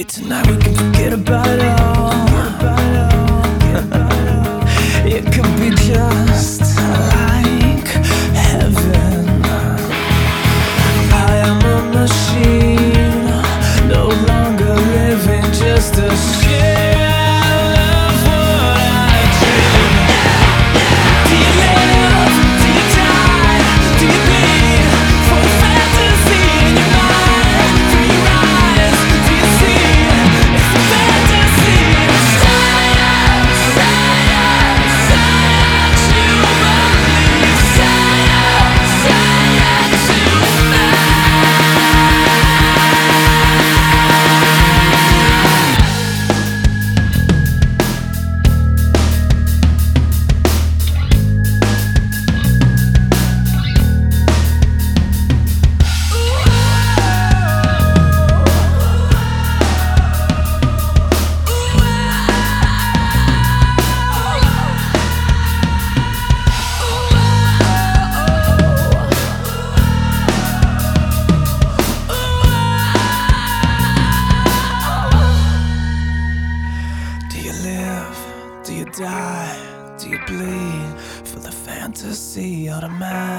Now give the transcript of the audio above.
Tonight we can forget about it all. It could be just like heaven. I am a machine, no longer living, just a shell of what I dream. Do you live? Do you die? Do you bleed for a fantasy in your mind? Through your eyes, do you see? It's a fantasy. Science, science, science, you believe. Science, science, you die? Do you bleed for the fantasy automatic?